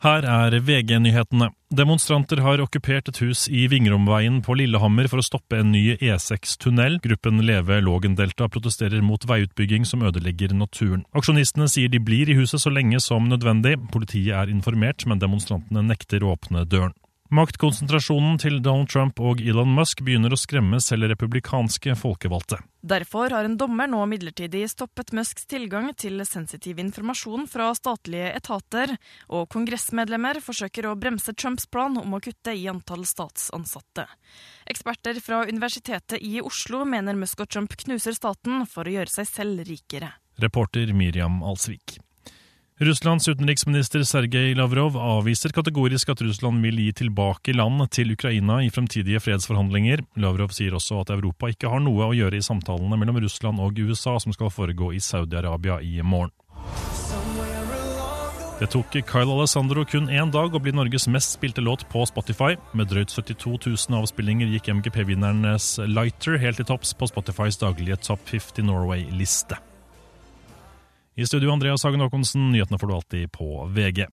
Her VG-nyhetene. Demonstranter har okkupert et hus i Vingromveien på Lillehammer for å stoppe en ny E6-tunnel. Gruppen Leve Lågendelta protesterer mot veiutbygging som ødelegger naturen. Aksjonistene sier de blir i huset så lenge som nødvendig. Politiet informert, men demonstrantene nekter å åpne døren. Maktkonsentrasjonen til Donald Trump og Elon Musk begynner å skremme selv republikanske folkevalgte. Derfor har en dommer nå midlertidig stoppet Musks tilgang til sensitiv informasjon fra statlige etater, og kongressmedlemmer forsøker å bremse Trumps plan om å kutte i antall statsansatte. Eksperter fra Universitetet i Oslo mener Musk og Trump knuser staten for å gjøre seg selv rikere. Reporter Miriam Alsvik. Russlands utenriksminister Sergej Lavrov avviser kategorisk at Russland vil gi tilbake land til Ukraina i fremtidige fredsforhandlinger. Lavrov sier også at Europa ikke har noe å gjøre i samtalene mellom Russland og USA som skal foregå i Saudi-Arabia i morgen. Det tok Kyle Alessandro kun en dag å bli Norges mest spilte låt på Spotify. Med drøyt 72 000 avspillinger gikk MGP-vinnernes Lighter helt i topps på Spotifys daglige Top 50 Norway-liste. I studio Andreas Hagen Håkonsen, nyhetene får du alltid på VG.